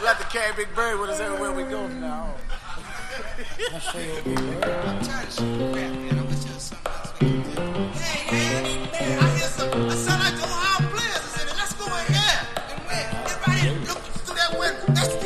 We have to carry Big Bird with us everywhere we go now. I'm tired of shit crap, man. I wish there was something else we could do. Hey, man, I hear I sound like the Ohio players. I said, let's go in there. And where? Get right in. Look through that window. That's